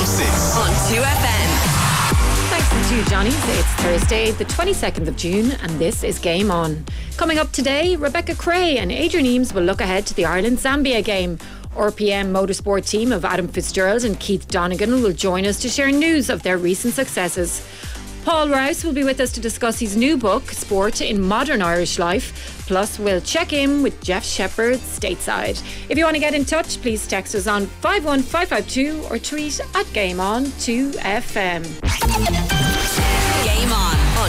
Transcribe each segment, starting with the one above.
6 on 2FM. Thanks to Johnny's. It's Thursday, the 22nd of June, and this is Game On. Coming up today, Rebecca Cray and Adrian Eames will look ahead to the Ireland-Zambia game. RPM Motorsport team of Adam Fitzgerald and Keith Donegan will join us to share news of their recent successes. Paul Rouse will be with us to discuss his new book, Sport in Modern Irish Life. Plus, we'll check in with Jeff Shepherd stateside. If you want to get in touch, please text us on 51552 or tweet at GameOn2FM. Game on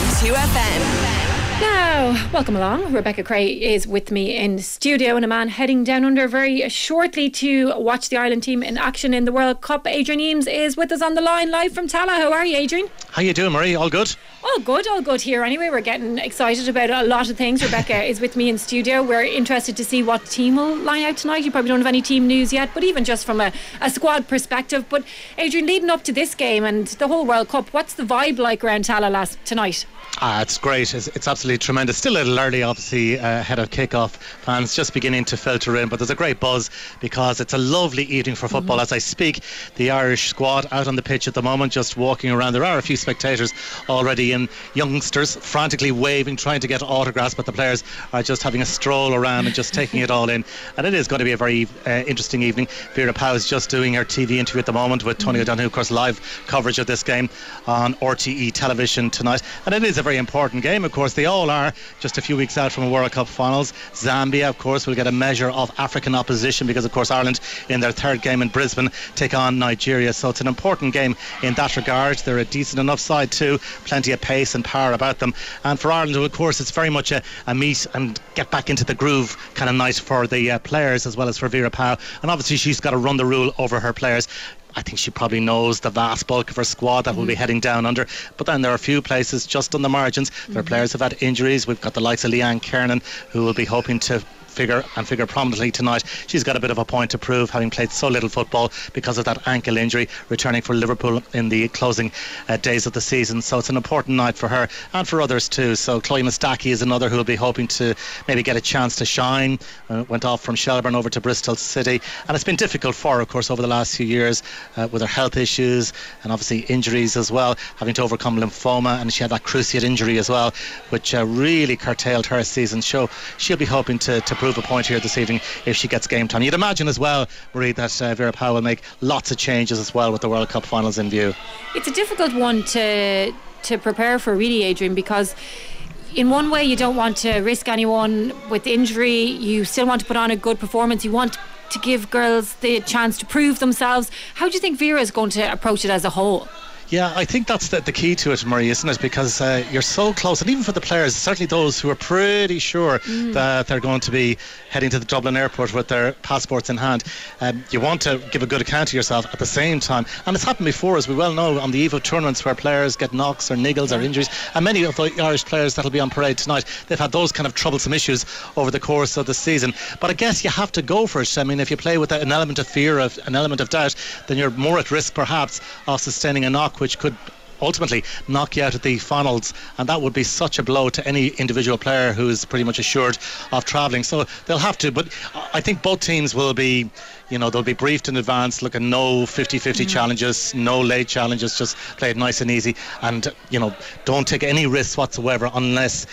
2FM. Now, welcome along. Rebecca Cray is with me in studio, and a man heading down under very shortly to watch the Ireland team in action in the World Cup. Adrian Eames is with us on the line live from Tallaght. How are you, Adrian? How you doing, Marie? All good? All good here. Anyway, we're getting excited about a lot of things. Rebecca is with me in studio. We're interested to see what team will line out tonight. You probably don't have any team news yet, but even just from a squad perspective. But Adrian, leading up to this game and the whole World Cup, what's the vibe like around Tallaght tonight? It's great. It's absolutely tremendous. Still a little early, obviously, ahead of kick-off. Fans just beginning to filter in, but there's a great buzz because it's a lovely evening for football. As I speak, the Irish squad out on the pitch at the moment, just walking around. There are a few spectators already in, youngsters frantically waving, trying to get autographs, but the players are just having a stroll around and just taking it all in. And it is going to be a very interesting evening. Vera Pauw is just doing her TV interview at the moment with Tony O'Donoghue. Of course, live coverage of this game on RTE television tonight. And it is a very important game. Of course, they all are just a few weeks out from a World Cup finals. Zambia, of course, will get a measure of African opposition because, of course, Ireland in their third game in Brisbane take on Nigeria. So it's an important game in that regard. They're a decent enough side too. Plenty of pace and power about them. And for Ireland, of course, it's very much a meet and get back into the groove kind of night for the players as well as for Vera Pauw. And obviously, she's got to run the rule over her players. I think she probably knows the vast bulk of her squad that will be heading down under. But then there are a few places just on the margins. There are players who've had injuries. We've got the likes of Leanne Kernan, who will be hoping to figure prominently tonight. She's got a bit of a point to prove, having played so little football because of that ankle injury, returning for Liverpool in the closing days of the season. So it's an important night for her and for others too. So Chloe Mustaki is another who will be hoping to maybe get a chance to shine. Went off from Shelbourne over to Bristol City, and it's been difficult for her, of course, over the last few years with her health issues and obviously injuries as well, having to overcome lymphoma, and she had that cruciate injury as well, which really curtailed her season. So she'll be hoping to prove a point here this evening if she gets game time. You'd imagine as well, Marie, that Vera Pauw will make lots of changes as well with the World Cup finals in view. It's a difficult one to prepare for, really, Adrian, because in one way you don't want to risk anyone with injury. You still want to put on a good performance. You want to give girls the chance to prove themselves. How do you think Vera is going to approach it as a whole? Yeah, I think that's the key to it, Marie, isn't it? Because you're so close, and even for the players, certainly those who are pretty sure that they're going to be heading to the Dublin airport with their passports in hand, you want to give a good account of yourself at the same time. And it's happened before, as we well know, on the eve of tournaments where players get knocks or niggles or injuries, and many of the Irish players that'll be on parade tonight, they've had those kind of troublesome issues over the course of the season. But I guess you have to go for it. I mean, if you play with an element of fear, an element of doubt, then you're more at risk perhaps of sustaining a knock, which could ultimately knock you out at the finals, and that would be such a blow to any individual player who is pretty much assured of travelling. So they'll have to, but I think both teams will be, they'll be briefed in advance. Look, at no 50-50 challenges, no late challenges, just play it nice and easy, and don't take any risks whatsoever unless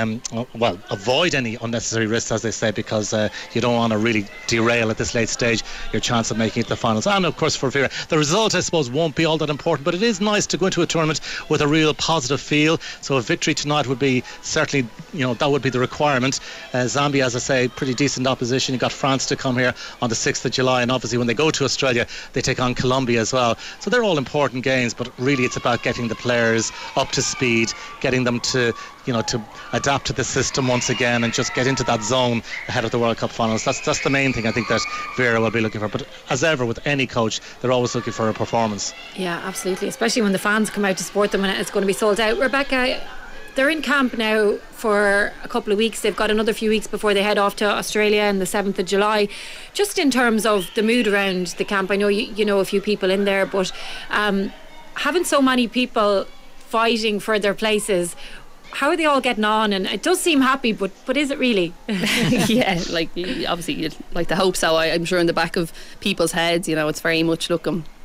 avoid any unnecessary risks, as they say, because you don't want to really derail at this late stage your chance of making it to the finals. And of course for Vera, the result I suppose won't be all that important, but it is nice to go into a tournament with a real positive feel. So a victory tonight would be certainly, that would be the requirement. Zambia, as I say, pretty decent opposition. You got France to come here on the 6th of July, and obviously when they go to Australia they take on Colombia as well. So they're all important games, but really it's about getting the players up to speed, getting them to adapt to the system once again and just get into that zone ahead of the World Cup finals. That's the main thing I think that Vera will be looking for. But as ever with any coach, they're always looking for a performance. Yeah, absolutely, especially when the fans come out to support them and it's going to be sold out. Rebecca, they're in camp now for a couple of weeks. They've got another few weeks before they head off to Australia on the 7th of July. Just in terms of the mood around the camp, I know you know a few people in there, but having so many people fighting for their places, how are they all getting on? And it does seem happy, but is it really? Yeah, like obviously you'd like to hope so. I'm sure in the back of people's heads, it's very much, look, I'm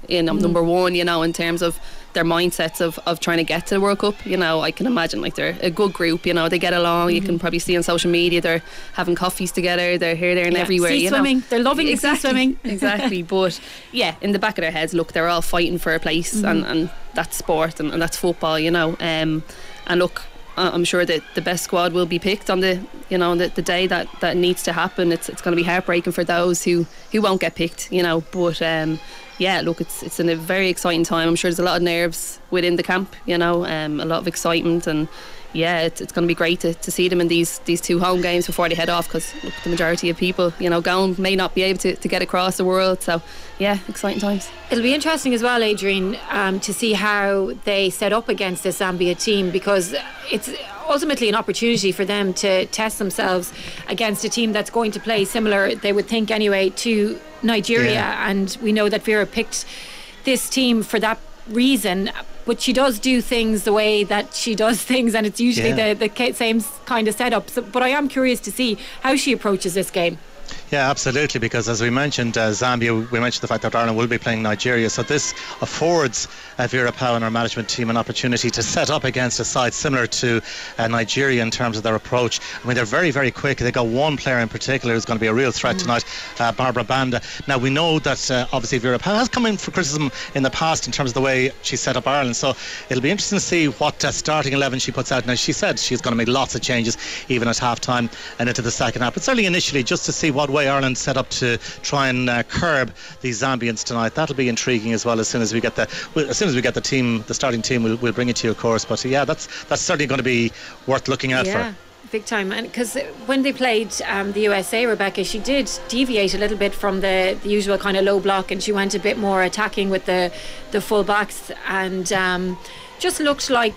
number one, in terms of their mindsets of trying to get to the World Cup. I can imagine like they're a good group, they get along. You can probably see on social media they're having coffees together, they're here, there and everywhere. Sea swimming, they're loving sea swimming. Exactly. But yeah, in the back of their heads, look, they're all fighting for a place, and that's sport and that's football, and look, I'm sure that the best squad will be picked on the day that needs to happen. It's going to be heartbreaking for those who won't get picked, but yeah, look, it's in a very exciting time. I'm sure there's a lot of nerves within the camp, a lot of excitement, and yeah, it's going to be great to see them in these two home games before they head off, because the majority of people going may not be able to get across the world. So yeah, exciting times. It'll be interesting as well, Adrian, to see how they set up against this Zambia team, because it's ultimately an opportunity for them to test themselves against a team that's going to play similar, they would think anyway, to Nigeria. And we know that Vera picked this team for that reason, but she does do things the way that she does things, and it's usually the same kind of setup. But I am curious to see how she approaches this game. Yeah, absolutely, because as we mentioned, Zambia, we mentioned the fact that Ireland will be playing Nigeria, so this affords Vera Pauw and her management team an opportunity to set up against a side similar to Nigeria in terms of their approach. I mean, they're very, very quick. They've got one player in particular who's going to be a real threat tonight, Barbara Banda. Now, we know that obviously Vera Pauw has come in for criticism in the past in terms of the way she set up Ireland, so it'll be interesting to see what starting 11 she puts out. Now, she said she's going to make lots of changes even at half-time and into the second half, but certainly initially, just to see what way Ireland set up to try and curb these Zambians tonight. That'll be intriguing as well. As soon as we get the team, the starting team, we'll bring it to you, of course. But yeah, that's certainly going to be worth looking out for. Big time. And because when they played the USA, Rebecca, she did deviate a little bit from the usual kind of low block, and she went a bit more attacking with the full backs, and just looked like,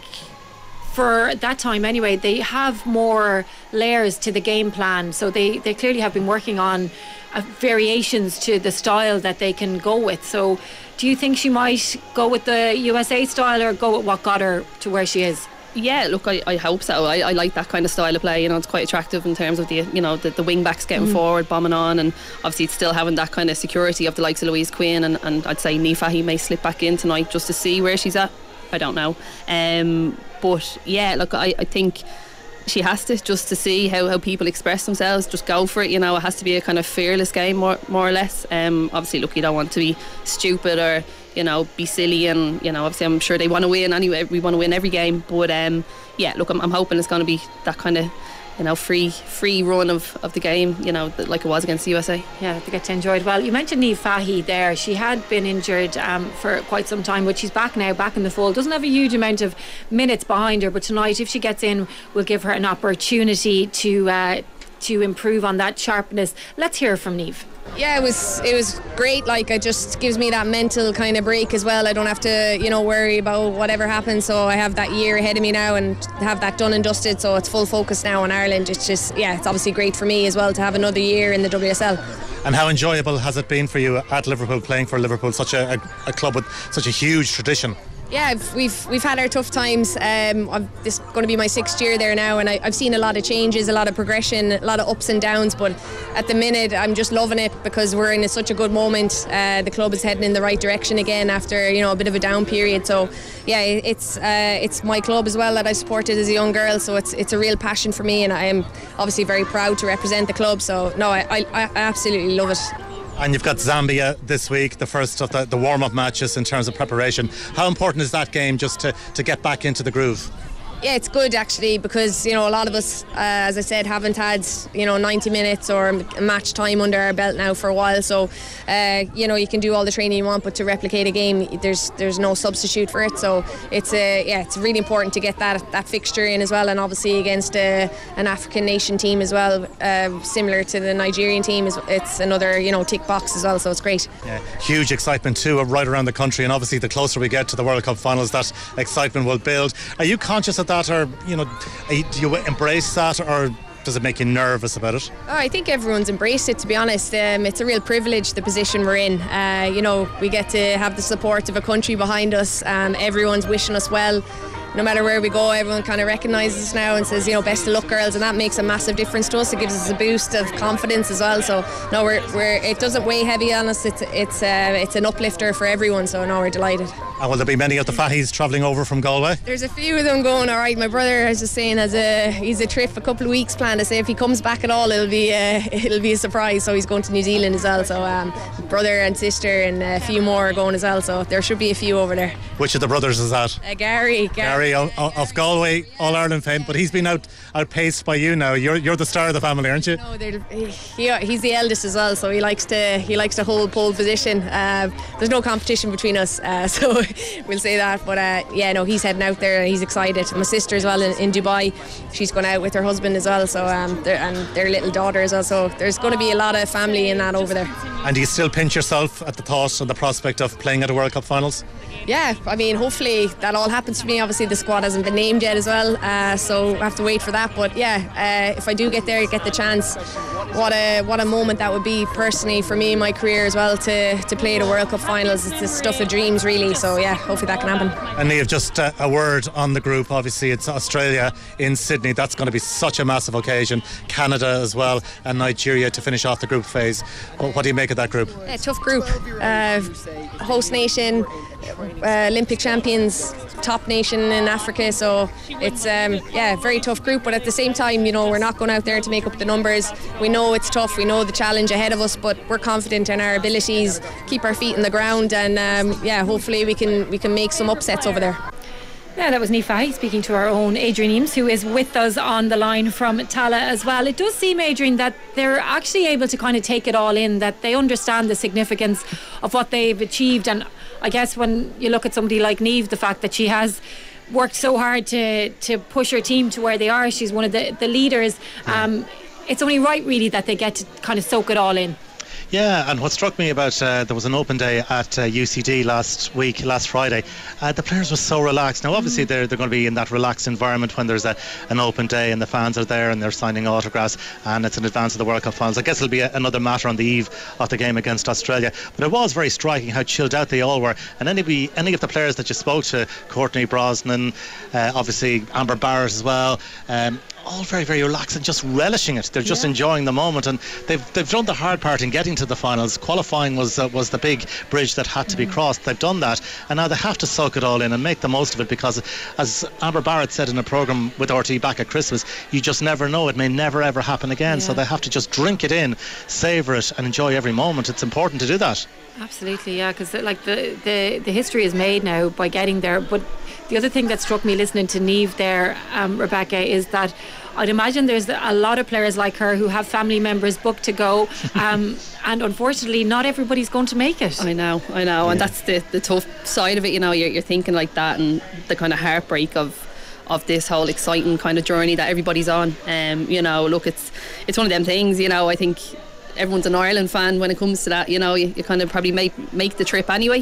for that time anyway, they have more layers to the game plan, so they clearly have been working on variations to the style that they can go with. So do you think she might go with the USA style, or go with what got her to where she is? Yeah, look, I hope so. I like that kind of style of play. It's quite attractive in terms of the wing backs getting forward, bombing on, and obviously still having that kind of security of the likes of Louise Quinn, and I'd say Niamh Fahey may slip back in tonight just to see where she's at. I don't know. But yeah, look, I think she has to, just to see how people express themselves, just go for it. It has to be a kind of fearless game, more or less. Obviously, look, you don't want to be stupid or be silly, and obviously I'm sure they want to win anyway. We want to win every game, but yeah, look, I'm hoping it's going to be that kind of free run of the game, like it was against the USA. Yeah, they get to enjoy it. Well, you mentioned Niamh Fahey there. She had been injured for quite some time, but she's back now, back in the fold. Doesn't have a huge amount of minutes behind her, but tonight, if she gets in, we'll give her an opportunity to improve on that sharpness. Let's hear from Niamh. Yeah, it was great. Like, it just gives me that mental kind of break as well. I don't have to, worry about whatever happens. So I have that year ahead of me now and have that done and dusted. So it's full focus now on Ireland. It's just, it's obviously great for me as well to have another year in the WSL. And how enjoyable has it been for you at Liverpool, playing for Liverpool, such a club with such a huge tradition? Yeah, we've had our tough times. This is going to be my 6th year there now, and I've seen a lot of changes, a lot of progression, a lot of ups and downs, but at the minute I'm just loving it because we're in such a good moment. The club is heading in the right direction again after a bit of a down period. So yeah, it's my club as well that I supported as a young girl, so it's a real passion for me, and I am obviously very proud to represent the club. So no, I absolutely love it. And you've got Zambia this week, the first of the warm-up matches in terms of preparation. How important is that game just to get back into the groove? Yeah, it's good actually, because a lot of us, as I said, haven't had 90 minutes or match time under our belt now for a while. So you can do all the training you want, but to replicate a game, there's no substitute for it. So it's really important to get that fixture in as well, and obviously against an African nation team as well, similar to the Nigerian team. It's another tick box as well. So it's great. Yeah, huge excitement too right around the country, and obviously the closer we get to the World Cup finals, that excitement will build. Are you conscious of that, or do you embrace that, or does it make you nervous about it? Oh, I think everyone's embraced it, to be honest. It's a real privilege, the position we're in. We get to have the support of a country behind us. Everyone's wishing us well. no matter where we go, everyone kind of recognises us now and says, best of luck, girls, and that makes a massive difference to us. It gives us a boost of confidence as well. So no, we're it doesn't weigh heavy on us. It's an uplifter for everyone. So no, we're delighted. And will there be many of the fatties travelling over from Galway? There's a few of them going. All right, my brother, I was just saying, he's a trip, a couple of weeks planned. I say if he comes back at all, it'll be a surprise. So he's going to New Zealand as well. So brother and sister and a few more are going as well. So there should be a few over there. Which of the brothers is that? Gary of Galway, All Ireland fame, but he's been outpaced by you now. You're the star of the family, aren't you? No, he's the eldest as well, so he likes to hold pole position. There's no competition between us, so we'll say that. But he's heading out there and he's excited. My sister as well in Dubai, she's going out with her husband as well, so and their little daughter as well. So there's going to be a lot of family in that over there. And do you still pinch yourself at the thought and the prospect of playing at a World Cup finals? Yeah, I mean, hopefully that all happens for me. Obviously the squad hasn't been named yet as well, so I have to wait for that. But if I do get there, get the chance, what a moment that would be personally for me in my career as well, to play at a World Cup finals. It's the stuff of dreams really, so hopefully that can happen. And Niamh, just a word on the group. Obviously it's Australia in Sydney, that's going to be such a massive occasion. Canada as well, and Nigeria to finish off the group phase. What do you make of that group? Yeah, tough group. Host nation, Olympic champions, top nation in Africa, so it's a very tough group, but at the same time, we're not going out there to make up the numbers. We know it's tough, we know the challenge ahead of us, but we're confident in our abilities, keep our feet in the ground, and hopefully we can make some upsets over there. Yeah, that was Niamh Fahey speaking to our own Adrian Eames, who is with us on the line from Tala as well. It does seem, Adrian, that they're actually able to kind of take it all in, that they understand the significance of what they've achieved. And I guess when you look at somebody like Niamh, the fact that she has worked so hard to push her team to where they are, she's one of the leaders, it's only right really that they get to kind of soak it all in. Yeah, and what struck me about there was an open day at UCD last Friday. The players were so relaxed. Now obviously they're going to be in that relaxed environment when there's an open day and the fans are there and they're signing autographs and it's in advance of the World Cup finals. I guess it'll be another matter on the eve of the game against Australia, but it was very striking how chilled out they all were. And any of the players that you spoke to, Courtney Brosnan, obviously Amber Barrett as well, all very, very relaxed and just relishing it. They're just enjoying the moment, and they've done the hard part in getting to the finals. Qualifying was the big bridge that had to be crossed. They've done that, and now they have to soak it all in and make the most of it, because as Amber Barrett said in a programme with RT back at Christmas, you just never know, it may never ever happen again. So they have to just drink it in, savour it and enjoy every moment. It's important to do that. Absolutely, yeah, because like the history is made now by getting there. But the other thing that struck me listening to Niamh there, Rebecca, is that I'd imagine there's a lot of players like her who have family members booked to go, and unfortunately not everybody's going to make it. I know, and that's the tough side of it. You're thinking like that, and the kind of heartbreak of this whole exciting kind of journey that everybody's on. Look, it's one of them things. I think everyone's an Ireland fan when it comes to that. You kind of probably make the trip anyway,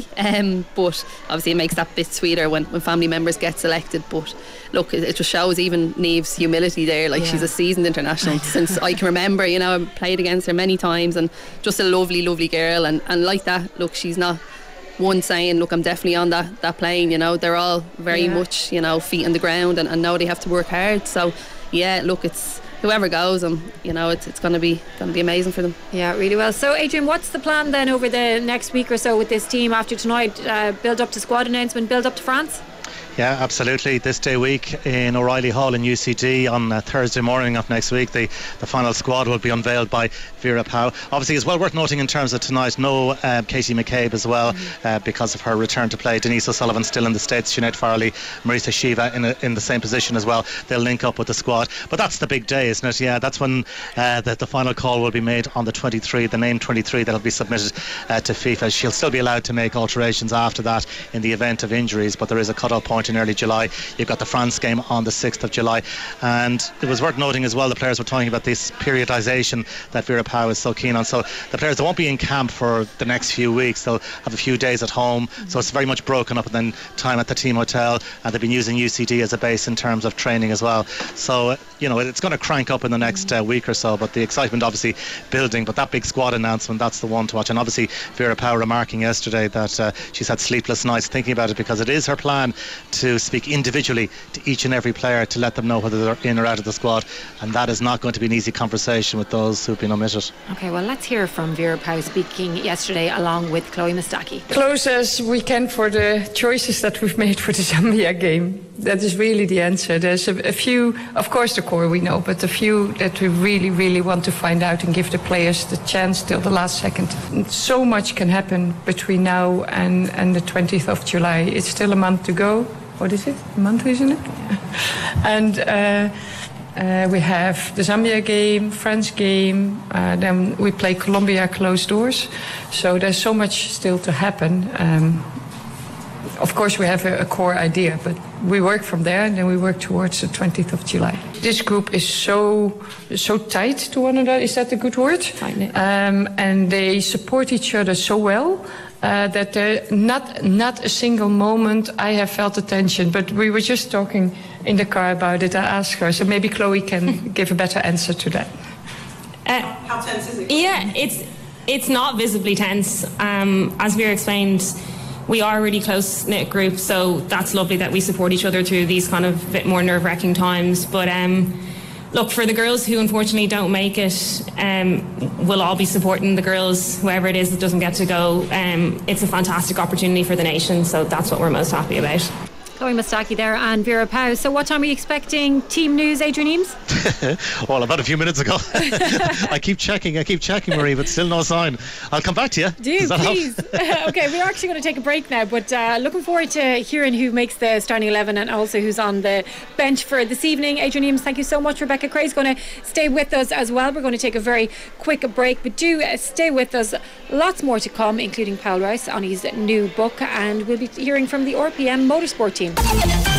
but obviously it makes that bit sweeter when family members get selected. But look, it just shows even Niamh's humility there. She's a seasoned international since I can remember. I've played against her many times, and just a lovely, lovely girl, and like that. Look, she's not one saying, look, I'm definitely on that plane. They're all very much feet on the ground, and know they have to work hard. So look, it's whoever goes, and it's going to be amazing for them. Yeah, really well. So Adrian, what's the plan then over the next week or so with this team after tonight? Build up to squad announcement, build up to France? Yeah, absolutely. This day week in O'Reilly Hall in UCD on Thursday morning of next week, the final squad will be unveiled by Vera Pauw. Obviously, it's well worth noting in terms of tonight, no Katie McCabe as well, because of her return to play. Denise O'Sullivan still in the States, Sinead Farley, Marisa Shiva in the same position as well. They'll link up with the squad. But that's the big day, isn't it? Yeah, that's when the final call will be made on the 23, the name 23 that'll be submitted to FIFA. She'll still be allowed to make alterations after that in the event of injuries, but there is a cut-off point in early July. You've got the France game on the 6th of July, and it was worth noting as well, the players were talking about this periodisation that Vera Pauw is so keen on. So the players, they won't be in camp for the next few weeks. They'll have a few days at home, so it's very much broken up, and then time at the team hotel, and they've been using UCD as a base in terms of training as well. So it's going to crank up in the next week or so, but the excitement obviously building. But that big squad announcement, that's the one to watch. And obviously Vera Pauw remarking yesterday that she's had sleepless nights thinking about it, because it is her plan to speak individually to each and every player to let them know whether they're in or out of the squad, and that is not going to be an easy conversation with those who've been omitted. Okay, well, let's hear from Vera Pauw speaking yesterday along with Chloe Mustaki. Close as we can for the choices that we've made for the Zambia game. That is really the answer. There's a few, of course the core we know, but a few that we really, really want to find out and give the players the chance till the last second. So much can happen between now and the 20th of July. It's still a month to go. What is it? A month, isn't it? Yeah. And we have the Zambia game, France game, then we play Colombia closed doors. So there's so much still to happen. Of course, we have a core idea, but we work from there and then we work towards the 20th of July. This group is so tight to one another. Is that a good word? And they support each other so well that there not a single moment I have felt the tension. But we were just talking in the car about it. I asked her, so maybe Chloe can give a better answer to that. How tense is it? Yeah, it's not visibly tense. As Vera explained, we are a really close-knit group, so that's lovely that we support each other through these kind of bit more nerve-wracking times. But look, for the girls who unfortunately don't make it, we'll all be supporting the girls, whoever it is that doesn't get to go. It's a fantastic opportunity for the nation, so that's what we're most happy about. Chloe Mustaki there and Vera Pauw. So what time are you expecting team news, Adrian Eames? Well, about a few minutes ago. I keep checking, Marie, but still no sign. I'll come back to you. Do, please. Okay, we're actually going to take a break now, but looking forward to hearing who makes the starting 11 and also who's on the bench for this evening. Adrian Eames, thank you so much. Rebecca Cray is going to stay with us as well. We're going to take a very quick break, but do stay with us. Lots more to come, including Paul Rice on his new book, and we'll be hearing from the RPM Motorsport team. Game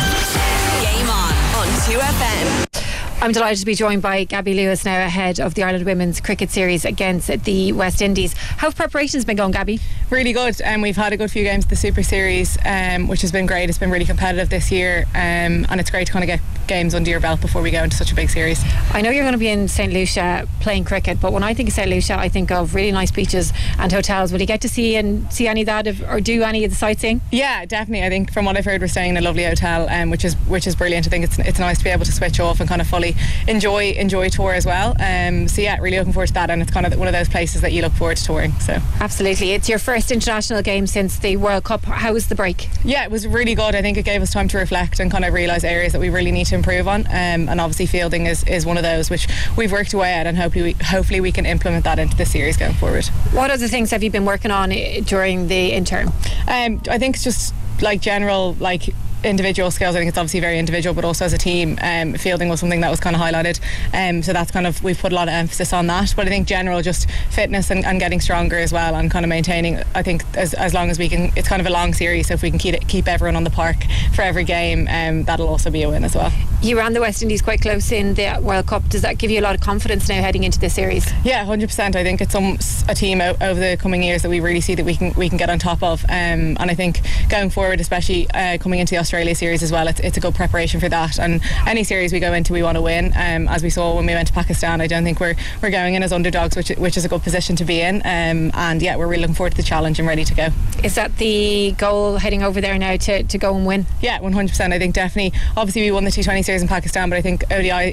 on 2FM. I'm delighted to be joined by Gabby Lewis now ahead of the Ireland Women's Cricket Series against the West Indies. How have preparations been going, Gabby? Really good, and we've had a good few games of the Super Series, which has been great. It's been really competitive this year, and it's great to kind of get games under your belt before we go into such a big series. I know you're going to be in St Lucia playing cricket, but when I think of St Lucia I think of really nice beaches and hotels. Will you get to see any of that or do any of the sightseeing? Yeah, definitely. I think from what I've heard we're staying in a lovely hotel, which is brilliant. I think it's nice to be able to switch off and kind of fully enjoy a tour as well. So yeah, really looking forward to that, and it's kind of one of those places that you look forward to touring. So absolutely. It's your first international game since the World Cup. How was the break? Yeah, it was really good. I think it gave us time to reflect and kind of realise areas that we really need to improve on, and obviously fielding is one of those which we've worked away at, and hopefully we can implement that into the series going forward. What other things have you been working on during the interim? I think it's just like general individual skills. I think it's obviously very individual, but also as a team, fielding was something that was kind of highlighted, so that's kind of, we've put a lot of emphasis on that. But I think general just fitness and getting stronger as well, and kind of maintaining, I think as long as we can. It's kind of a long series, so if we can keep everyone on the park for every game, that'll also be a win as well. You ran the West Indies quite close in the World Cup. Does that give you a lot of confidence now heading into this series? Yeah, 100%. I think it's a team over the coming years that we really see that we can get on top of, and I think going forward, especially coming into the Australia series as well, it's a good preparation for that. And any series we go into, we want to win. As we saw when we went to Pakistan, I don't think we're going in as underdogs, which is a good position to be in. And yeah, we're really looking forward to the challenge and ready to go. Is that the goal heading over there now, to go and win? Yeah, 100%. I think definitely. Obviously, we won the T20 series in Pakistan, but I think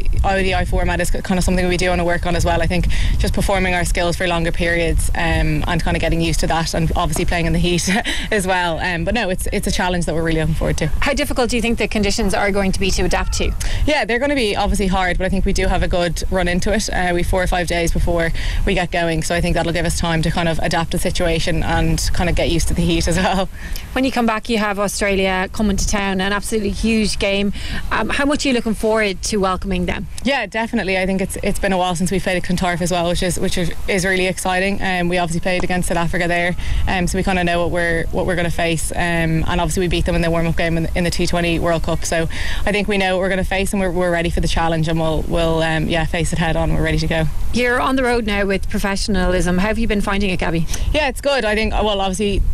ODI format is kind of something we do want to work on as well. I think just performing our skills for longer periods, and kind of getting used to that, and obviously playing in the heat as well. But no, it's a challenge that we're really looking forward to. How difficult do you think the conditions are going to be to adapt to? Yeah, they're going to be obviously hard, but I think we do have a good run into it. We've 4 or 5 days before we get going, so I think that'll give us time to kind of adapt to the situation and kind of get used to the heat as well. When you come back, you have Australia coming to town, an absolutely huge game. How much are you looking forward to welcoming them? Yeah, definitely. I think it's been a while since we played at Clontarf as well, which is really exciting. We obviously played against South Africa there, so we kind of know what we're going to face, and obviously we beat them in the warm-up game in the T20 World Cup. So I think we know what we're going to face, and we're ready for the challenge, and we'll face it head on. We're ready to go. You're on the road now with professionalism. How have you been finding it, Gabby? Yeah, it's good. I think, well, obviously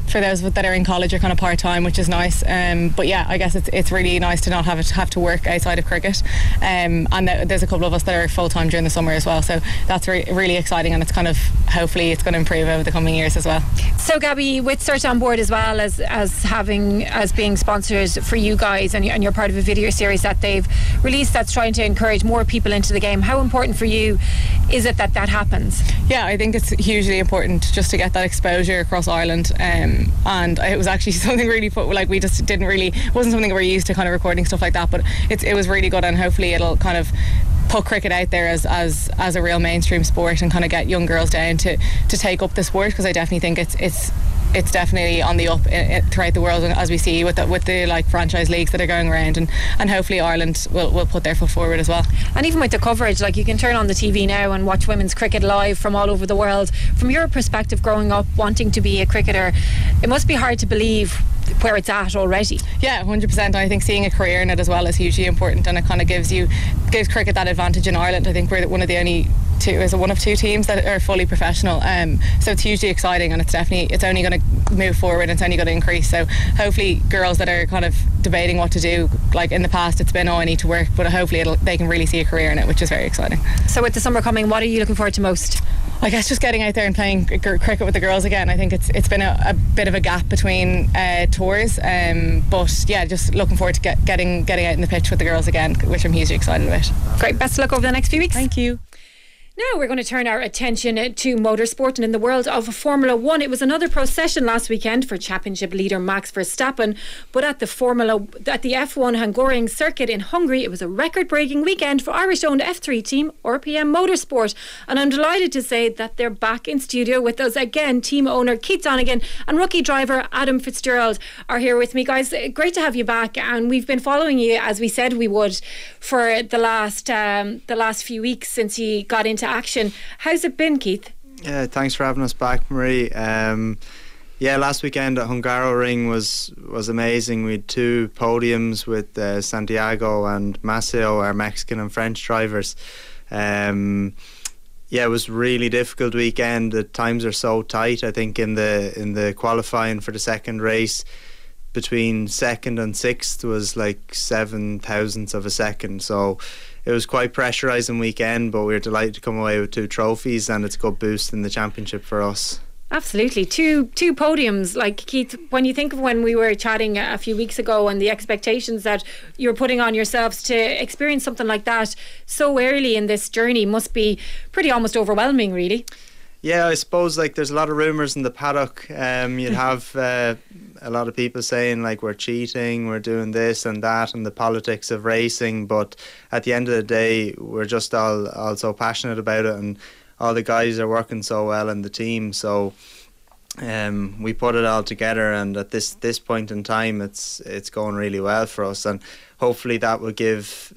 for those that are in college are kind of part-time, which is nice. But yeah, I guess it's really nice to not have to work outside of cricket. And there's a couple of us that are full-time during the summer as well, so that's really exciting, and it's kind of, hopefully it's going to improve over the coming years as well. So Gabby, with Search on board as well as being sponsors for you guys, and you're part of a video series that they've released that's trying to encourage more people into the game, how important for you is it that happens? Yeah, I think it's hugely important just to get that exposure across Ireland, and it was actually something really we just didn't really, wasn't something we're used to kind of recording stuff like that, but it was really good, and hopefully it'll kind of put cricket out there as a real mainstream sport and kind of get young girls down to take up the sport, because I definitely think it's definitely on the up throughout the world, as we see with the like franchise leagues that are going around, and hopefully Ireland will put their foot forward as well. And even with the coverage, like you can turn on the TV now and watch women's cricket live from all over the world. From your perspective, growing up wanting to be a cricketer, it must be hard to believe where it's at already. Yeah, 100%. I think seeing a career in it as well is hugely important, and it kind of gives cricket that advantage in Ireland. I think we're one of the only one of two teams that are fully professional, so it's hugely exciting, and it's only going to move forward, and it's only going to increase. So hopefully girls that are kind of debating what to do, like in the past it's been, I need to work, but hopefully they can really see a career in it, which is very exciting. So with the summer coming, what are you looking forward to most? I guess just getting out there and playing cricket with the girls again. I think it's been a bit of a gap between tours, but yeah, just looking forward to getting out in the pitch with the girls again, which I'm hugely excited about. Great, best of luck over the next few weeks. Thank you. Now we're going to turn our attention to motorsport, and in the world of Formula 1, it was another procession last weekend for championship leader Max Verstappen, but at the F1 Hungarian circuit in Hungary, it was a record-breaking weekend for Irish-owned F3 team RPM Motorsport, and I'm delighted to say that they're back in studio with us again. Team owner Keith Donegan and rookie driver Adam Fitzgerald are here with me. Guys, great to have you back, and we've been following you as we said we would for the last few weeks since you got into action. How's it been, Keith? Yeah, thanks for having us back, Marie. Last weekend at Hungaroring was amazing. We had 2 podiums with Santiago and Maceo, our Mexican and French drivers. It was a really difficult weekend. The times are so tight. I think in the qualifying for the second race, between second and sixth was like 7 thousandths of a second, so it was quite pressurising weekend, but we were delighted to come away with 2 trophies, and it's a good boost in the championship for us. Absolutely. Two podiums. Like, Keith, when you think of when we were chatting a few weeks ago and the expectations that you're putting on yourselves to experience something like that so early in this journey must be pretty almost overwhelming, really. Yeah, I suppose like there's a lot of rumours in the paddock. You'd have a lot of people saying like we're cheating, we're doing this and that, and the politics of racing. But at the end of the day, we're just all so passionate about it, and all the guys are working so well in the team. So we put it all together, and at this point in time, it's going really well for us, and hopefully that will give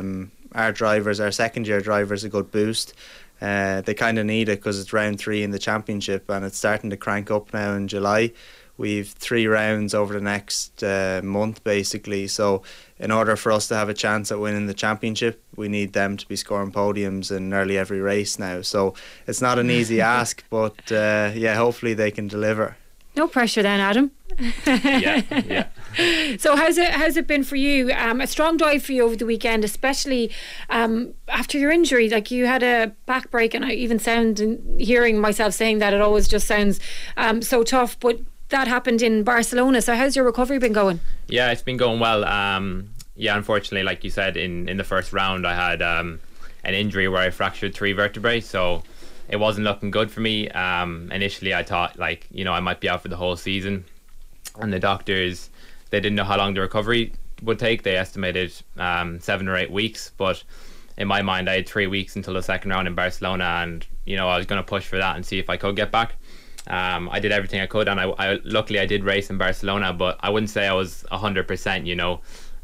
our second year drivers a good boost. They kind of need it because it's round 3 in the championship, and it's starting to crank up now in July. We've 3 rounds over the next month basically, so in order for us to have a chance at winning the championship, we need them to be scoring podiums in nearly every race now. So it's not an easy ask, but hopefully they can deliver. No pressure then, Adam. Yeah. So how's it been for you? A strong drive for you over the weekend, especially after your injury. Like, you had a back break, and I even hearing myself saying that, it always just sounds so tough, but that happened in Barcelona. So how's your recovery been going? Yeah, it's been going well. Unfortunately, like you said, in the first round I had an injury where I fractured 3 vertebrae, so it wasn't looking good for me. Initially I thought I might be out for the whole season, and the doctors, they didn't know how long the recovery would take. They estimated 7 or 8 weeks, but in my mind I had 3 weeks until the second round in Barcelona, and I was going to push for that and see if I could get back. I did everything I could, and I luckily I did race in Barcelona, but I wouldn't say I was 100%.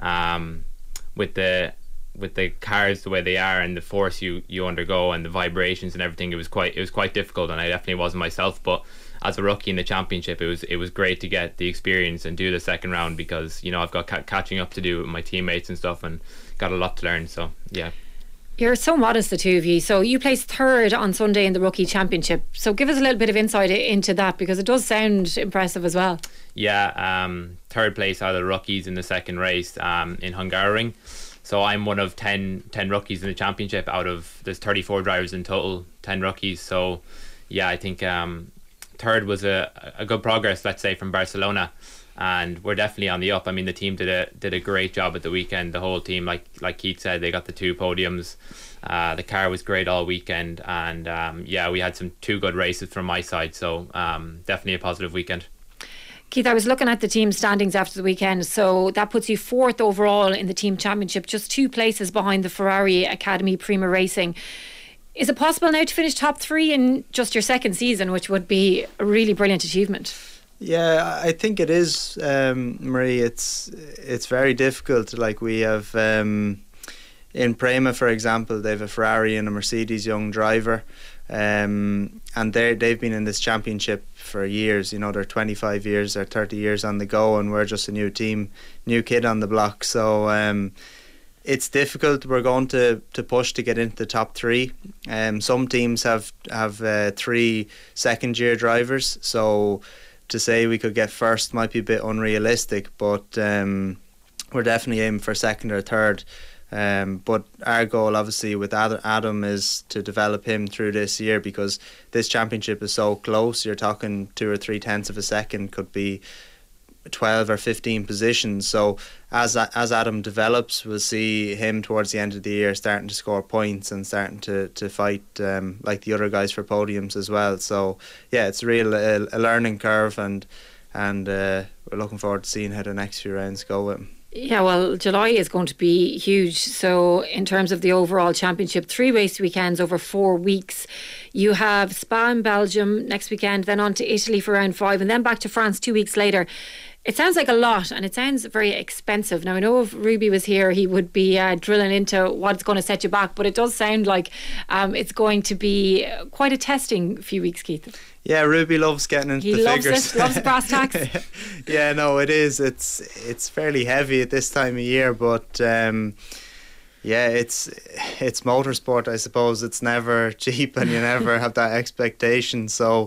With the cars the way they are, and the force you undergo, and the vibrations and everything, it was quite difficult, and I definitely wasn't myself. But as a rookie in the championship, it was great to get the experience and do the second round, because I've got catching up to do with my teammates and stuff, and got a lot to learn. So yeah. You're so modest, the two of you. So you placed third on Sunday in the Rookie Championship. So give us a little bit of insight into that, because it does sound impressive as well. Yeah, third place out of the rookies in the second race in Hungaroring. So I'm one of 10 rookies in the championship. There's 34 drivers in total, 10 rookies. So yeah, I think third was a good progress, let's say, from Barcelona. And we're definitely on the up. I mean, the team did a great job at the weekend. The whole team, like Keith said, they got the 2 podiums. The car was great all weekend, and yeah, we had 2 good races from my side. So definitely a positive weekend. Keith, I was looking at the team standings after the weekend. So that puts you 4th overall in the team championship, just 2 places behind the Ferrari Academy Prima Racing. Is it possible now to finish top 3 in just your second season, which would be a really brilliant achievement? Yeah, I think it is, Marie. It's very difficult. Like, we have in Prema, for example, they have a Ferrari and a Mercedes young driver, and they've been in this championship for years. You know, they're 25 years or 30 years on the go, and we're just a new team, new kid on the block. So it's difficult. We're going to push to get into the top 3. Some teams have 3 second year drivers, so to say we could get first might be a bit unrealistic, but we're definitely aiming for second or third. But our goal, obviously, with Adam is to develop him through this year, because this championship is so close. You're talking 2 or 3 tenths of a second, could be 12 or 15 positions. So as Adam develops, we'll see him towards the end of the year starting to score points and starting to fight like the other guys for podiums as well. So yeah, it's a real a learning curve, and we're looking forward to seeing how the next few rounds go with him. Yeah, well, July is going to be huge. So in terms of the overall championship, 3 race weekends over 4 weeks. You have Spa in Belgium next weekend, then on to Italy for round 5, and then back to France 2 weeks later. It sounds like a lot, and it sounds very expensive. Now, I know if Ruby was here, he would be drilling into what's going to set you back, but it does sound like it's going to be quite a testing few weeks, Keith. Yeah, Ruby loves getting into the figures. He loves brass tacks. Yeah, no, it is. It's fairly heavy at this time of year, but yeah, it's motorsport, I suppose. It's never cheap, and you never have that expectation. So,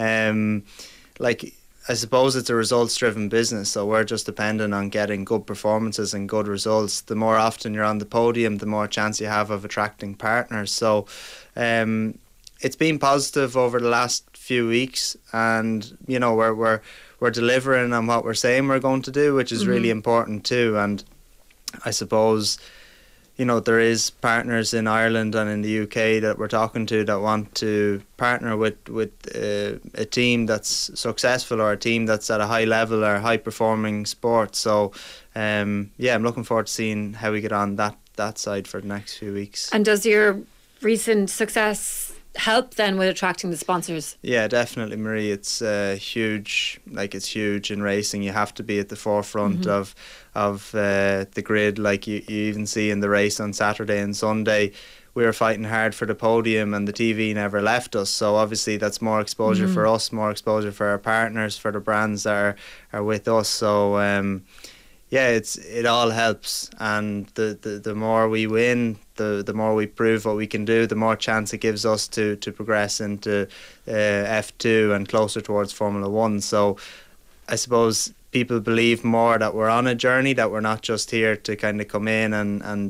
I suppose it's a results-driven business, so we're just dependent on getting good performances and good results. The more often you're on the podium, the more chance you have of attracting partners. So it's been positive over the last few weeks, and you know, we're delivering on what we're saying we're going to do, which is really important too. And I suppose, you know, there is partners in Ireland and in the UK that we're talking to that want to partner with a team that's successful, or a team that's at a high level or high performing sport. So yeah, I'm looking forward to seeing how we get on that side for the next few weeks. And does your recent success help then with attracting the sponsors? Yeah, definitely, Marie. It's huge. Like, it's huge in racing. You have to be at the forefront of the grid. Like you even see in the race on Saturday and Sunday, we were fighting hard for the podium, and the TV never left us. So obviously that's more exposure for us, more exposure for our partners, for the brands that are with us. So yeah, it all helps, and the more we win, the more we prove what we can do, the more chance it gives us to progress into F2 and closer towards Formula 1. So I suppose people believe more that we're on a journey, that we're not just here to kind of come in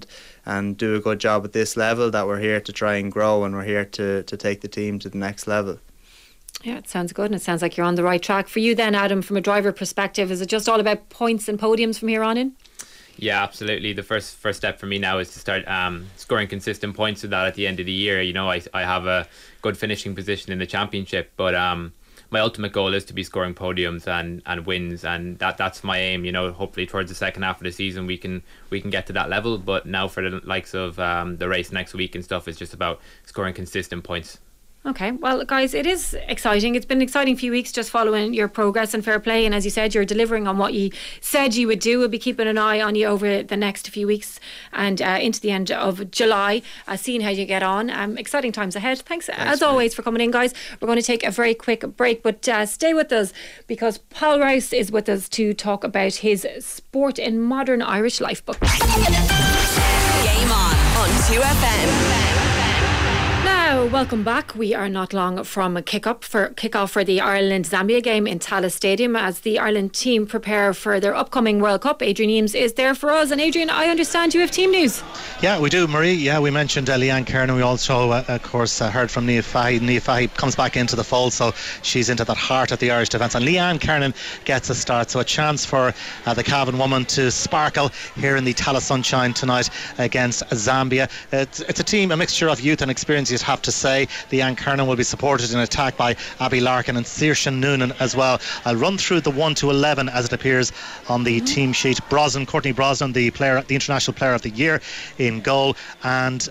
and do a good job at this level, that we're here to try and grow, and we're here to take the team to the next level. Yeah, it sounds good, and it sounds like you're on the right track. For you then, Adam, from a driver perspective, is it just all about points and podiums from here on in? Yeah, absolutely. The first step for me now is to start scoring consistent points, so that at the end of the year, you know, I have a good finishing position in the championship. But my ultimate goal is to be scoring podiums and wins, and that's my aim. You know, hopefully towards the second half of the season we can get to that level. But now for the likes of the race next week and stuff, it's just about scoring consistent points. Okay, well guys, it is exciting. It's been an exciting few weeks just following your progress and fair play, and as you said, you're delivering on what you said you would do. We'll be keeping an eye on you over the next few weeks and into the end of July, seeing how you get on. Exciting times ahead. Thanks as always for coming in, guys. We're going to take a very quick break, but stay with us, because Paul Rouse is with us to talk about his Sport in Modern Irish Life book. Game on. on 2FM. Now, welcome back. We are not long from kick-off for the Ireland-Zambia game in Tallaght Stadium as the Ireland team prepare for their upcoming World Cup. Adrian Eames is there for us. And Adrian, I understand you have team news. Yeah, we do, Marie. Yeah, we mentioned Leanne Kernan. We also, of course, heard from Niamh Fahey. Niamh Fahey comes back into the fold, so she's into that heart of the Irish defence. And Leanne Kernan gets a start, so a chance for the Cavan woman to sparkle here in the Tallaght sunshine tonight against Zambia. It's a team, a mixture of youth and experience, you'd have to say. Leanne Kernan will be supported in attack by Abby Larkin and Saoirse Noonan as well. I'll run through the 1 to 11 as it appears on the team sheet. Courtney Brosnan, the International Player of the Year in goal, and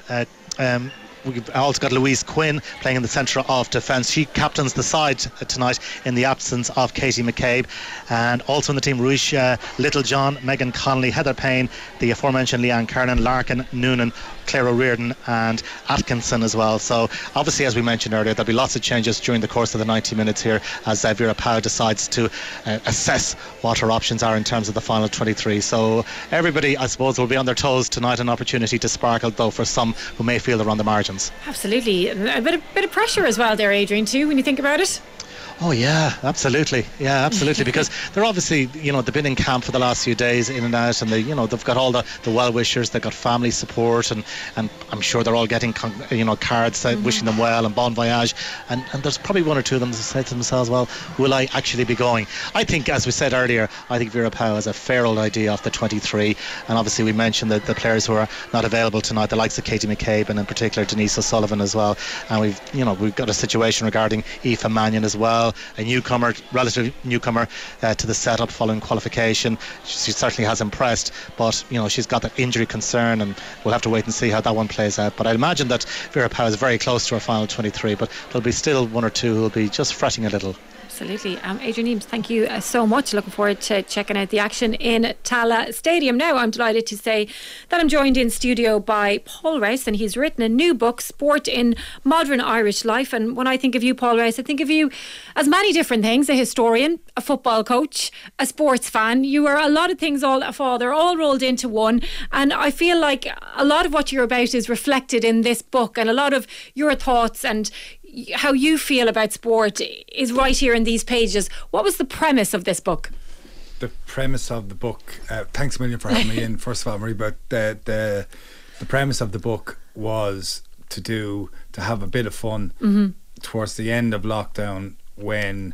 we've also got Louise Quinn playing in the centre of defence. She captains the side tonight in the absence of Katie McCabe. And also in the team, Ruisha Littlejohn, Megan Connolly, Heather Payne, the aforementioned Leanne Kernan, Larkin, Noonan, Claire O'Riordan and Atkinson as well. So obviously, as we mentioned earlier, there'll be lots of changes during the course of the 90 minutes here as Vera Pauw decides to assess what her options are in terms of the final 23. So everybody, I suppose, will be on their toes tonight. An opportunity to sparkle, though, for some who may feel they're on the margins. Absolutely. A bit of pressure as well there, Adrian, too, when you think about it. Oh yeah, absolutely. Yeah, absolutely. Because they're obviously, they've been in camp for the last few days, in and out, and they've got all the well-wishers, they've got family support, and I'm sure they're all getting cards wishing them well and bon voyage, and there's probably one or two of them that say to themselves, well, will I actually be going? I think, as we said earlier, I think Vera Pauw has a fair old idea of the 23, and obviously we mentioned that the players who are not available tonight, the likes of Katie McCabe and in particular Denise O'Sullivan as well, and we've got a situation regarding Aoife Mannion as well, a relative newcomer to the setup following qualification. She certainly has impressed, but she's got that injury concern, and we'll have to wait and see how that one plays out. But I imagine that Vera Pauw is very close to her final 23, but there'll be still one or two who'll be just fretting a little. Absolutely. Adrian Eames, thank you so much. Looking forward to checking out the action in Tallaght Stadium. Now, I'm delighted to say that I'm joined in studio by Paul Rouse, and he's written a new book, Sport in Modern Irish Life. And when I think of you, Paul Rouse, I think of you as many different things: a historian, a football coach, a sports fan. You are a lot of things, all a father, all rolled into one. And I feel like a lot of what you're about is reflected in this book, and a lot of your thoughts and how you feel about sport is right here in these pages. What was the premise of this book? The premise of the book, thanks a million for having me in, first of all, Marie, but the premise of the book was to have a bit of fun towards the end of lockdown, when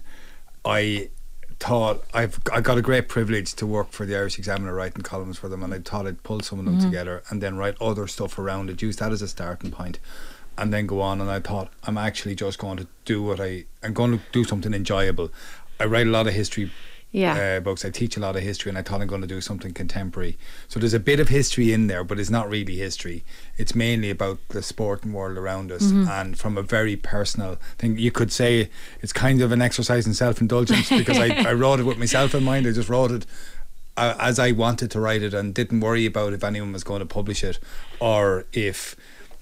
I thought I got a great privilege to work for the Irish Examiner, writing columns for them, and I thought I'd pull some of them together and then write other stuff around it, use that as a starting point, and then go on. And I thought, I'm actually just going to do I'm going to do something enjoyable. I write a lot of history books, I teach a lot of history, and I thought I'm going to do something contemporary. So there's a bit of history in there, but it's not really history. It's mainly about the sporting world around us, and from a very personal thing. You could say it's kind of an exercise in self-indulgence, because I wrote it with myself in mind. I just wrote it as I wanted to write it, and didn't worry about if anyone was going to publish it, or if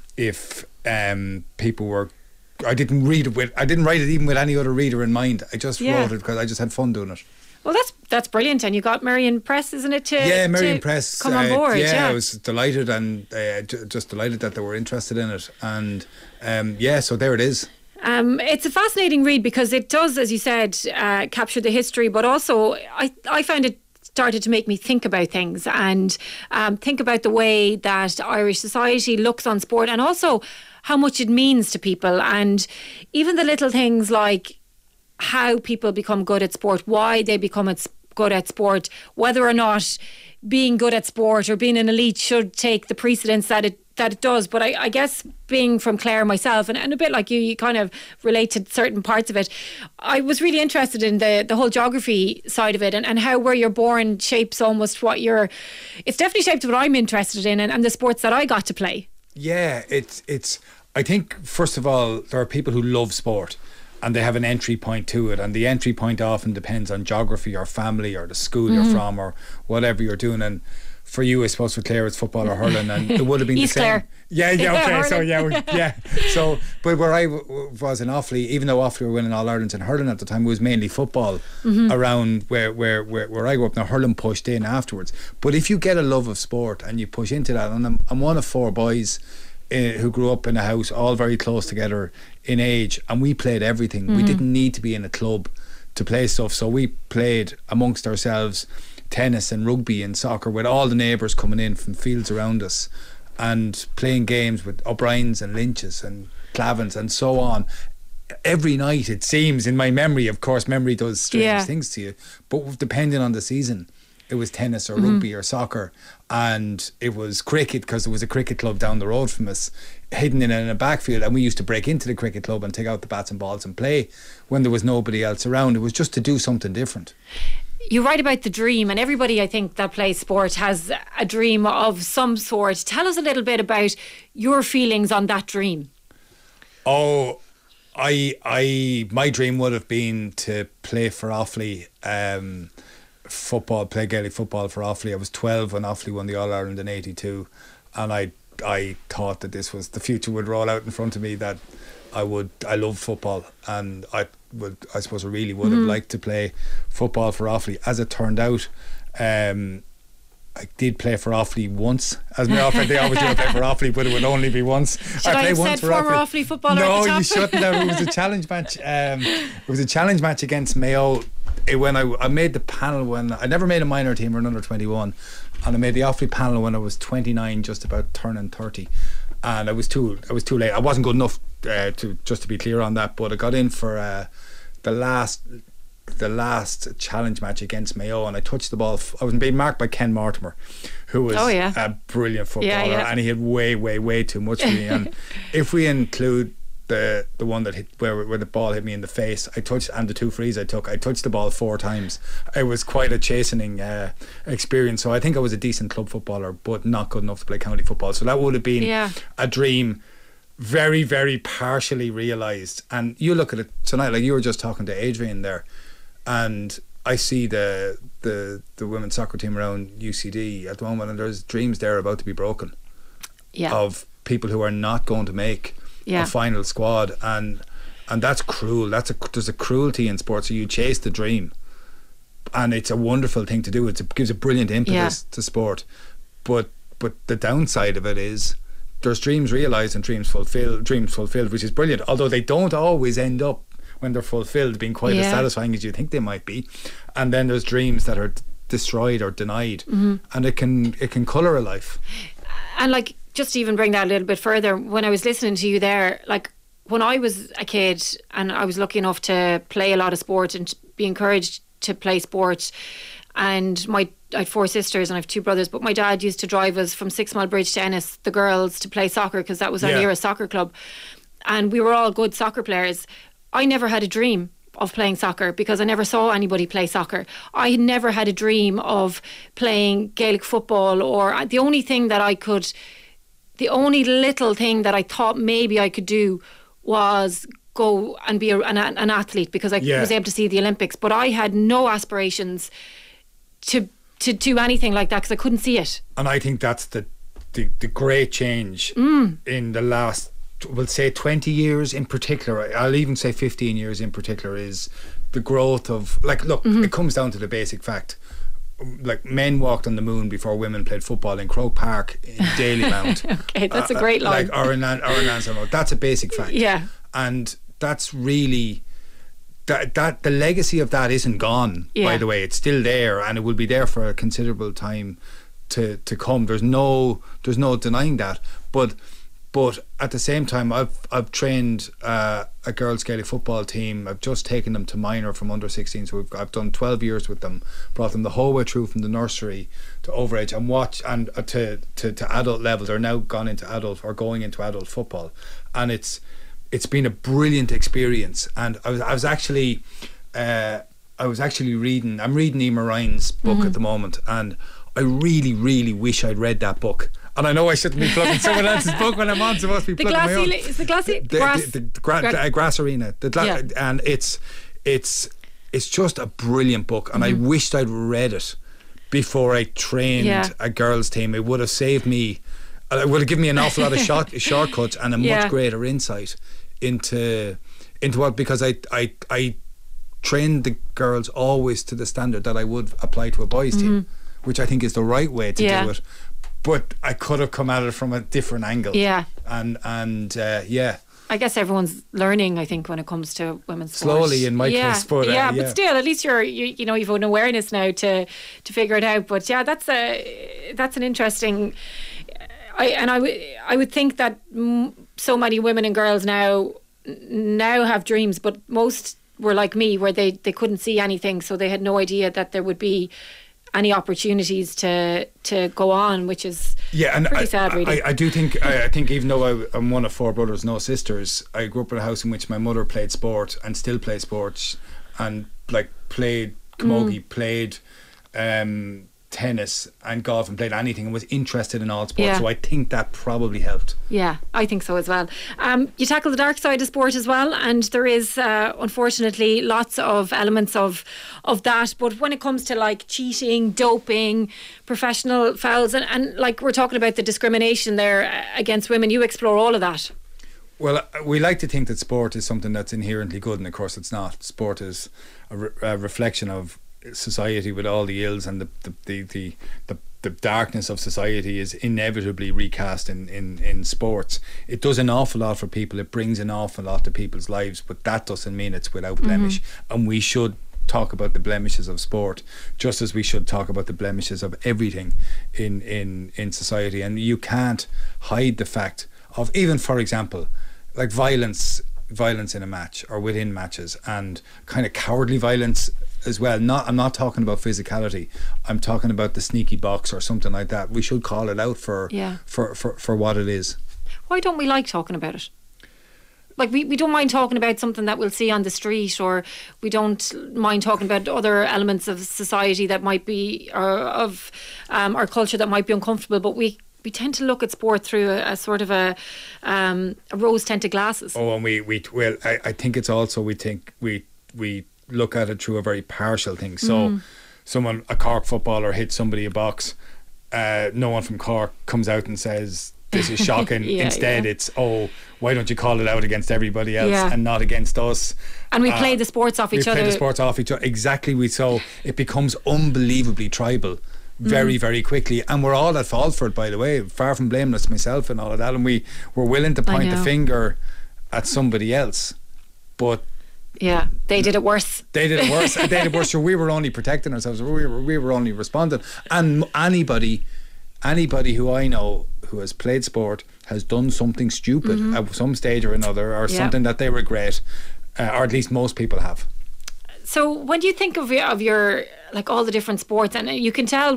people were. I didn't write it even with any other reader in mind. I just wrote it because I just had fun doing it. Well, that's brilliant. And you got Merrion Press, isn't it, Merrion Press come on board? I was delighted, and just delighted that they were interested in it. And so there it is. It's a fascinating read, because it does, as you said, capture the history, but also I found it started to make me think about things, and think about the way that Irish society looks on sport, and also how much it means to people, and even the little things like how people become good at sport, why they become good at sport, whether or not being good at sport or being an elite should take the precedence that it does. But I guess, being from Clare myself, and a bit like you kind of relate to certain parts of it. I was really interested in the whole geography side of it, and how where you're born shapes almost what it's definitely shaped what I'm interested in, and the sports that I got to play. Yeah, it's I think, first of all, there are people who love sport, and they have an entry point to it, and the entry point often depends on geography or family or the school you're from or whatever you're doing. And for you, I suppose, for Clare, it's football or hurling, and it would have been the East same. Clare. Yeah, okay. So yeah. So, but where I was in Offaly, even though Offaly were winning All Irelands in hurling at the time, it was mainly football around where I grew up. Now hurling pushed in afterwards. But if you get a love of sport and you push into that, and I'm one of 4 boys who grew up in a house all very close together in age, and we played everything. We didn't need to be in a club to play stuff, so we played amongst ourselves tennis and rugby and soccer with all the neighbours coming in from fields around us and playing games with O'Briens and Lynches and Clavins and so on. Every night, it seems, in my memory, of course, memory does strange things to you, but depending on the season, it was tennis or rugby or soccer, and it was cricket because there was a cricket club down the road from us hidden in a backfield, and we used to break into the cricket club and take out the bats and balls and play when there was nobody else around. It was just to do something different. You write about the dream, and everybody I think that plays sport has a dream of some sort. Tell us a little bit about your feelings on that dream. Oh, my dream would have been to play for Offaly, play Gaelic football for Offaly. I was 12 when Offaly won the All Ireland in '82, and I thought that this was the future would roll out in front of me. That I love football, and I suppose I really would have liked to play football for Offaly. As it turned out, I did play for Offaly once. As my often they always do, I play for Offaly, but it would only be once. Should I have said former Offaly footballer? No, at the top? you shouldn't have. It was a challenge match. It was a challenge match against Mayo. When I made the panel when I never made a minor team or an under 21, and I made the Offaly panel when I was 29, just about turning 30, and I was too late. I wasn't good enough to be clear on that, but I got in for the last challenge match against Mayo, and I touched the ball. I was being marked by Ken Mortimer, who was a brilliant footballer, and he had way too much for me. And if we include the one that hit where the ball hit me in the face, I touched, and the 2 frees I touched the ball 4 times. It was quite a chastening experience. So I think I was a decent club footballer, but not good enough to play county football. So that would have been a dream, very, very partially realised. And you look at it tonight, like you were just talking to Adrian there, and I see the women's soccer team around UCD at the moment, and there's dreams there about to be broken of people who are not going to make a final squad, and that's cruel. There's a cruelty in sport. So you chase the dream, and it's a wonderful thing to do. It gives a brilliant impetus to sport, but the downside of it is there's dreams realised and dreams fulfilled, which is brilliant, although they don't always end up, when they're fulfilled, being quite as satisfying as you think they might be. And then there's dreams that are destroyed or denied, and it can colour a life. And like, just to even bring that a little bit further, when I was listening to you there, like when I was a kid and I was lucky enough to play a lot of sport and be encouraged to play sport, and I had 4 sisters and I have 2 brothers, but my dad used to drive us from 6 Mile Bridge to Ennis, the girls, to play soccer, because that was our nearest soccer club, and we were all good soccer players. I never had a dream of playing soccer because I never saw anybody play soccer. I never had a dream of playing Gaelic football, or the only little thing that I thought maybe I could do was go and be an athlete, because I was able to see the Olympics, but I had no aspirations to do anything like that because I couldn't see it. And I think that's the great change in the last, we'll say 20 years in particular, I'll even say 15 years in particular, is the growth of, like, look, it comes down to the basic fact. Like, men walked on the moon before women played football in Croke Park in Dalymount. Okay, that's a great line. Like, or in Lansdowne. That's a basic fact. Yeah. And that's really that the legacy of that isn't gone, by the way. It's still there, and it will be there for a considerable time to come. There's no denying that. But at the same time, I've trained a girls' Gaelic football team. I've just taken them to minor from under 16, so I've done 12 years with them, brought them the whole way through from the nursery to overage and to adult level. They're now gone into adult or going into adult football, and it's been a brilliant experience. And I was actually reading. I'm reading Emer Ryan's book at the moment, and I really, really wish I'd read that book. And I know I shouldn't be plugging someone else's book when I'm supposed to be plugging my own. Is the glassy Grass Arena, and it's just a brilliant book, and I wished I'd read it before I trained a girls' team. It would have saved me. It would have given me an awful lot of shortcuts and a much greater insight into what, because I trained the girls always to the standard that I would apply to a boys' team, which I think is the right way to do it. But I could have come at it from a different angle. Yeah. And I guess everyone's learning, I think, when it comes to women's sport. Slowly in my case, but but still, at least you've an awareness now to figure it out. But yeah, that's an interesting. I would think that so many women and girls now have dreams, but most were like me, where they couldn't see anything, so they had no idea that there would be any opportunities to go on, which is pretty sad, really. I do think, I think even though I'm one of 4 brothers, no sisters, I grew up in a house in which my mother played sport and still plays sports, and like played camogie, played tennis and golf, and played anything, and was interested in all sports. So I think that probably helped. Yeah, I think so as well. You tackle the dark side of sport as well, and there is unfortunately lots of elements of that. But when it comes to like cheating, doping, professional fouls, and like we're talking about the discrimination there against women, you explore all of that. Well, we like to think that sport is something that's inherently good, and of course it's not. Sport is a reflection of society with all the ills, and the darkness of society is inevitably recast in sports. It does an awful lot for people. It brings an awful lot to people's lives, but that doesn't mean it's without blemish. And we should talk about the blemishes of sport, just as we should talk about the blemishes of everything in society. And you can't hide the fact of, even for example, like violence in a match or within matches, and kind of cowardly violence as well. I'm not talking about physicality. I'm talking about the sneaky box or something like that. We should call it out for what it is. Why don't we like talking about it? Like we don't mind talking about something that we'll see on the street, or we don't mind talking about other elements of society that might be, or of our culture that might be uncomfortable, but we tend to look at sport through a sort of a rose-tinted glasses. Oh, and I think it's also, we look at it through a very partial thing. So a Cork footballer hits somebody a box, no one from Cork comes out and says this is shocking. Instead it's, why don't you call it out against everybody else and not against us? And we play the sports off each other. Exactly. So it becomes unbelievably tribal very, very quickly, and we're all at fault for it, by the way, far from blameless myself and all of that, and we're willing to point the finger at somebody else, but they did it worse. So we were only protecting ourselves. We were only responding. And anybody who I know who has played sport has done something stupid at some stage or another, or something that they regret, or at least most people have. So when you think of your like all the different sports, and you can tell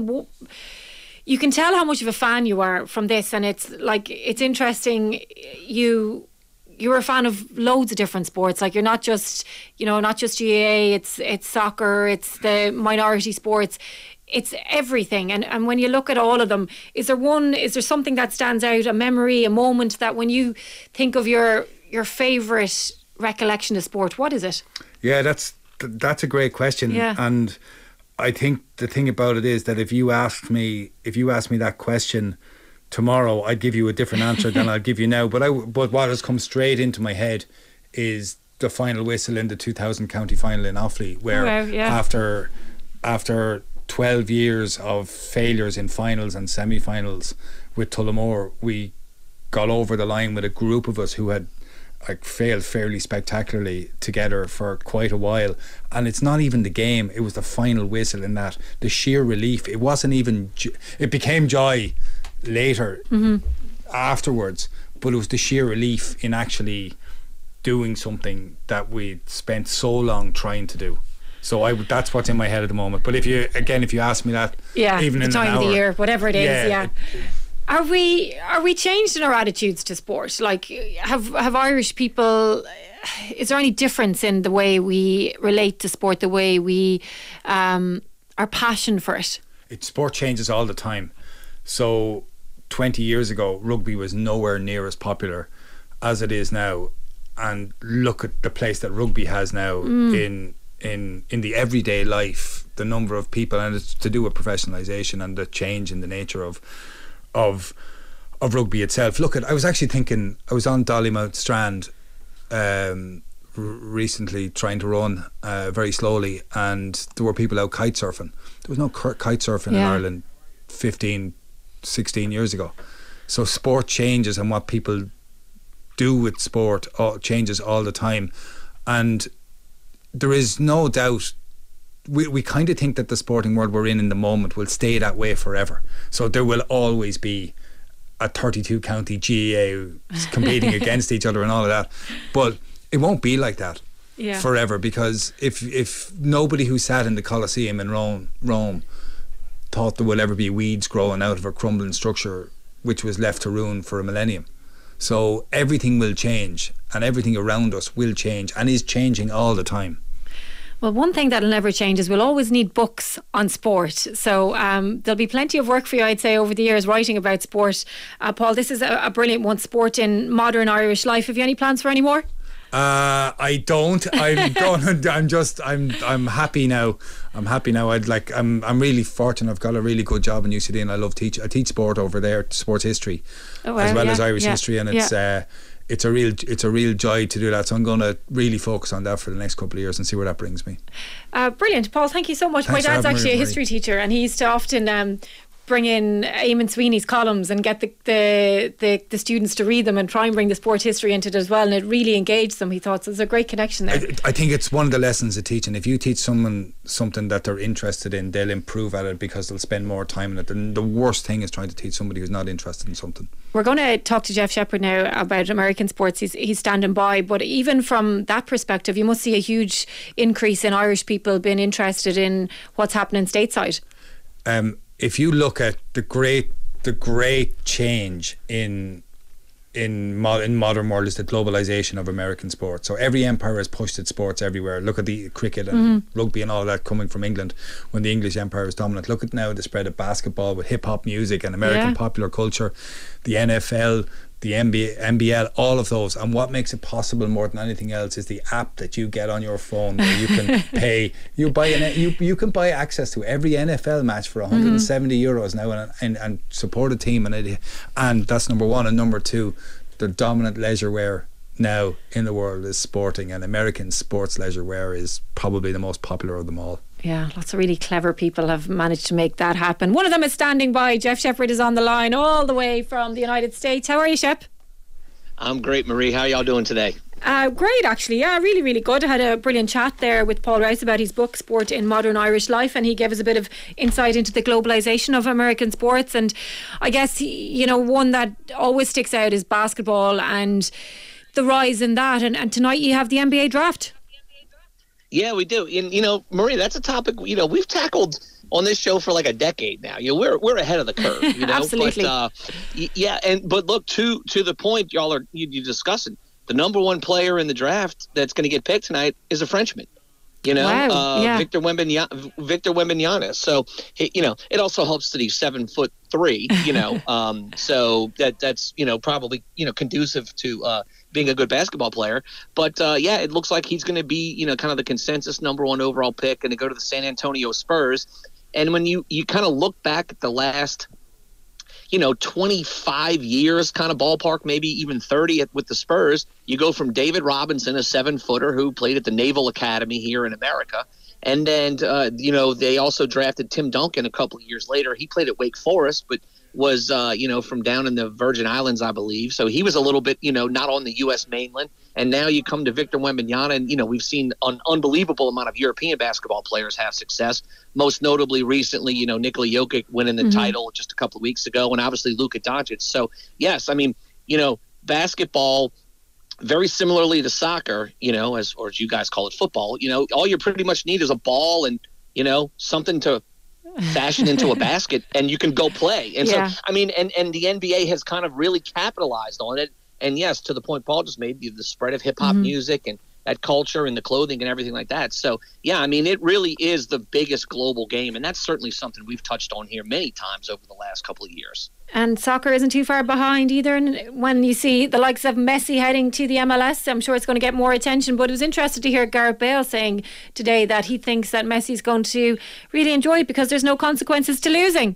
how much of a fan you are from this, and it's interesting. You're a fan of loads of different sports. Like you're not just GAA. It's soccer. It's the minority sports. It's everything. And when you look at all of them, is there something that stands out? A memory, a moment that when you think of your favourite recollection of sport, what is it? Yeah, that's a great question. Yeah. And I think the thing about it is that if you asked me that question tomorrow, I'd give you a different answer than I'll give you now. But what has come straight into my head is the final whistle in the 2000 county final in Offaly, where after 12 years of failures in finals and semi-finals with Tullamore, we got over the line with a group of us who had failed fairly spectacularly together for quite a while. And it's not even the game, it was the final whistle, in that the sheer relief. It wasn't even it became joy later afterwards, but it was the sheer relief in actually doing something that we'd spent so long trying to do. So that's what's in my head at the moment. But if you ask me that, even in the time an hour, of the year, whatever it is, Are we changed in our attitudes to sport? Like, have Irish people, is there any difference in the way we relate to sport, the way we, our passion for it? Sport changes all the time. So 20 years ago, rugby was nowhere near as popular as it is now. And look at the place that rugby has now in in the everyday life, the number of people, and it's to do with professionalisation and the change in the nature of rugby itself. Look, I was actually thinking, I was on Dollymount Strand recently trying to run very slowly, and there were people out kite surfing. There was no kite surfing in Ireland 15, 16 years ago. So sport changes, and what people do with sport changes all the time. And there is no doubt, we kind of think that the sporting world we're in the moment will stay that way forever. So there will always be a 32 county GAA competing against each other and all of that. But it won't be like that forever, because if nobody who sat in the Colosseum in Rome thought there will ever be weeds growing out of a crumbling structure which was left to ruin for a millennium. So everything will change, and everything around us will change, and is changing all the time. Well, one thing that'll never change is we'll always need books on sport. So there'll be plenty of work for you, I'd say, over the years writing about sport. Paul, this is a brilliant one, Sport in Modern Irish Life. Have you any plans for any more? I don't. I'm happy now. I'm really fortunate. I've got a really good job in UCD, and I teach sport over there, sports history, as well as Irish history, and it's a real joy to do that. So I'm going to really focus on that for the next couple of years and see where that brings me. Brilliant, Paul. Thank you so much. Thanks. My dad's actually a history teacher, and he used to often bring in Eamon Sweeney's columns and get the students to read them and try and bring the sport history into it as well, and it really engaged them, he thought. So there's a great connection there. I think it's one of the lessons of teaching. If you teach someone something that they're interested in, they'll improve at it because they'll spend more time in it. And the worst thing is trying to teach somebody who's not interested in something. We're going to talk to Jeff Shepherd now about American sports. He's standing by, but even from that perspective, you must see a huge increase in Irish people being interested in what's happening stateside. If you look at the great change in modern world is the globalization of American sports. So every empire has pushed its sports everywhere. Look at the cricket and rugby and all that coming from England when the English empire was dominant. Look at now the spread of basketball with hip hop music and American popular culture, the NFL, the NBL, all of those. And what makes it possible more than anything else is the app that you get on your phone where you can pay. You can buy access to every NFL match for 170 euros now and support a team, and that's number one. And number two, the dominant leisure wear now in the world is sporting, and American sports leisure wear is probably the most popular of them all. Yeah, lots of really clever people have managed to make that happen. One of them is standing by. Jeff Shepherd is on the line all the way from the United States. How are you, Shep? I'm great, Marie. How are y'all doing today? Great, actually. Yeah, really, really good. I had a brilliant chat there with Paul Rouse about his book, Sport in Modern Irish Life, and he gave us a bit of insight into the globalisation of American sports. And I guess, one that always sticks out is basketball and the rise in that. And tonight you have the NBA draft. Yeah, we do. And, Marie, that's a topic, we've tackled on this show for like a decade now. We're ahead of the curve, Absolutely. But look, to the point you're discussing, the number one player in the draft that's going to get picked tonight is a Frenchman. Wow. Victor Wembanyama. So, it also helps that he's 7'3", so that's, probably, conducive to being a good basketball player. But, it looks like he's going to be, kind of the consensus number one overall pick and to go to the San Antonio Spurs. And when you kind of look back at the last, 25 years kind of ballpark, maybe even 30 with the Spurs, you go from David Robinson, a 7-footer who played at the Naval Academy here in America. And then, they also drafted Tim Duncan a couple of years later. He played at Wake Forest, but was, from down in the Virgin Islands, I believe. So he was a little bit, not on the U.S. mainland. And now you come to Victor Wembanyama, and, we've seen an unbelievable amount of European basketball players have success. Most notably recently, Nikola Jokic winning the title just a couple of weeks ago, and obviously Luka Doncic. So, yes, I mean, basketball, very similarly to soccer, as you guys call it, football, all you pretty much need is a ball and, something to fashion into a basket, and you can go play. And so, I mean, and the NBA has kind of really capitalized on it. And yes, to the point Paul just made, the spread of hip hop music and that culture and the clothing and everything like that. So, yeah, I mean, it really is the biggest global game, and that's certainly something we've touched on here many times over the last couple of years. And soccer isn't too far behind either. And when you see the likes of Messi heading to the MLS, I'm sure it's going to get more attention. But it was interesting to hear Gareth Bale saying today that he thinks that Messi's going to really enjoy it because there's no consequences to losing.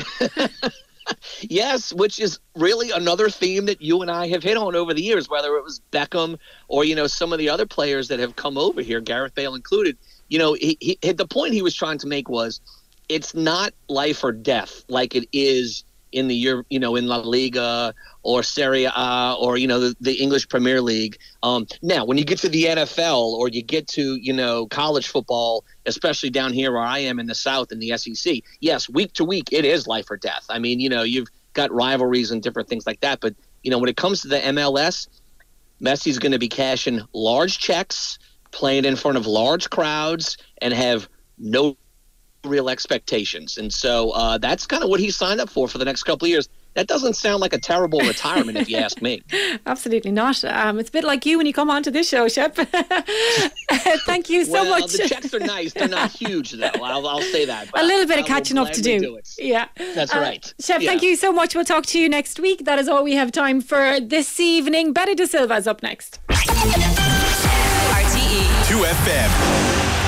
Yes, which is really another theme that you and I have hit on over the years, whether it was Beckham or, some of the other players that have come over here, Gareth Bale included. He the point he was trying to make was it's not life or death like it is in the in La Liga or Serie A or the English Premier League. Now, when you get to the NFL or you get to college football, especially down here where I am in the South in the SEC, yes, week to week it is life or death. I mean, you've got rivalries and different things like that. But when it comes to the MLS, Messi's going to be cashing large checks, playing in front of large crowds, and have no real expectations. And so that's kind of what he signed up for the next couple of years. That doesn't sound like a terrible retirement if you ask me. Absolutely not. It's a bit like you when you come onto this show, Shep. Thank you so much. The checks are nice. They're not huge, though. I'll say that. A little bit of catching up to do. Yeah. That's right. Shep, thank you so much. We'll talk to you next week. That is all we have time for this evening. Betty De Silva is up next. RTE 2FM.